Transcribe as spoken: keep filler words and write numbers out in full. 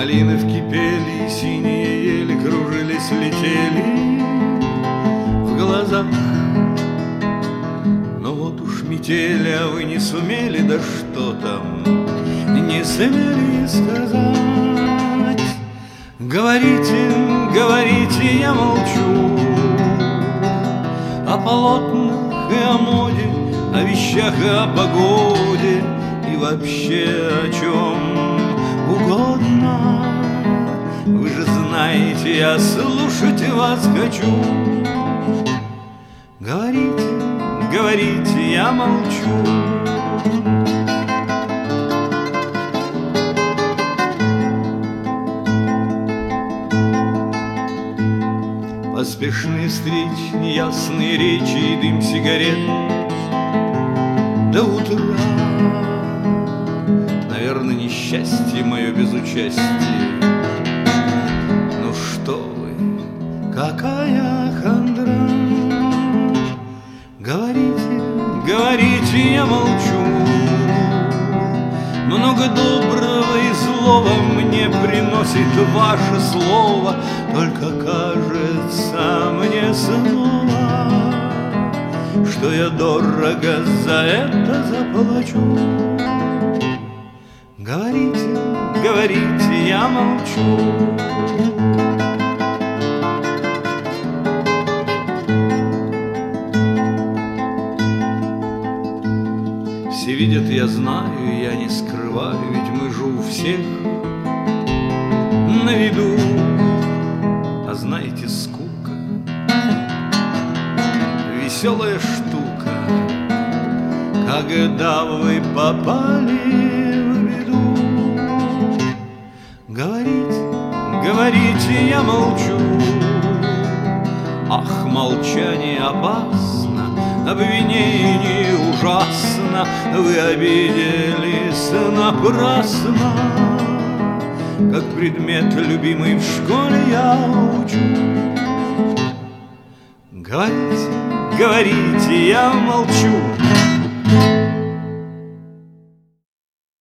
Малины вкипели, синие ели, кружились, летели в глазах. Но вот уж метели, а вы не сумели, да что там, не сумели сказать. Говорите, говорите, я молчу о полотнах и о моде, о вещах и о погоде, и вообще о чем угодно. Вы же знаете, я слушать вас хочу. Говорите, говорите, я молчу. Поспешные встречи, неясные речи и дым сигарет до утра. Наверное, несчастье мое без участия. Ну что вы, какая хандра. Говорите, говорите, я молчу. Много доброго и злого мне приносит ваше слово. Только кажется мне снова, что я дорого за это заплачу. Говорите, говорите, я молчу. Все видят, я знаю, я не скрываю, ведь мы же у всех на виду. А знаете, скука — веселая штука, когда вы попали в беду. Говорите, говорите, я молчу. Ах, молчание опасно, обвинение ужасно. Вы обиделись напрасно, как предмет любимый в школе я учу. Говорите, говорите, я молчу.